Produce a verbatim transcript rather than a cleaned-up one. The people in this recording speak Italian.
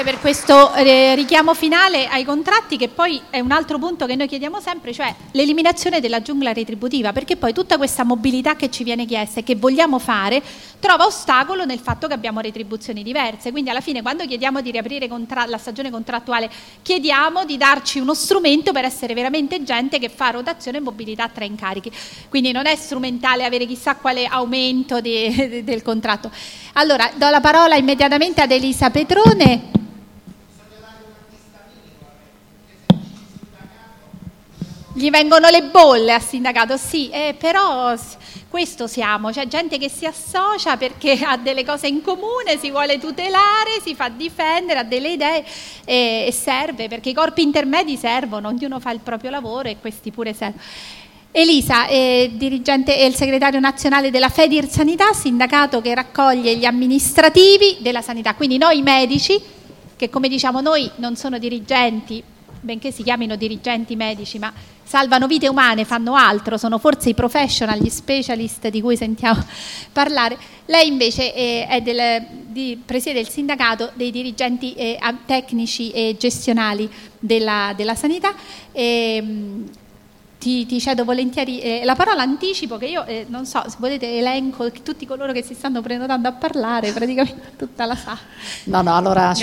Per questo eh, richiamo finale ai contratti, che poi è un altro punto che noi chiediamo sempre, cioè l'eliminazione della giungla retributiva, perché poi tutta questa mobilità che ci viene chiesta e che vogliamo fare trova ostacolo nel fatto che abbiamo retribuzioni diverse. Quindi alla fine, quando chiediamo di riaprire contra- la stagione contrattuale, chiediamo di darci uno strumento per essere veramente gente che fa rotazione e mobilità tra incarichi. Quindi non è strumentale avere chissà quale aumento de- de- del contratto. Allora, do la parola immediatamente ad Elisa Petrone. Gli vengono le bolle al sindacato, sì, eh, però questo siamo, cioè gente che si associa perché ha delle cose in comune, si vuole tutelare, si fa difendere, ha delle idee e, e serve, perché i corpi intermedi servono, ognuno fa il proprio lavoro e questi pure servono. Elisa è dirigente e il segretario nazionale della Fedir Sanità, sindacato che raccoglie gli amministrativi della sanità, quindi noi medici, che come diciamo noi non sono dirigenti, benché si chiamino dirigenti medici, ma salvano vite umane, fanno altro, sono forse i professional, gli specialist di cui sentiamo parlare. Lei invece è, è del, di, presiede il sindacato dei dirigenti eh, tecnici e gestionali della, della sanità. E, ti, ti cedo volentieri eh, la parola, anticipo che io eh, non so, se volete elenco tutti coloro che si stanno prenotando a parlare, praticamente tutta la sala. No, no, allora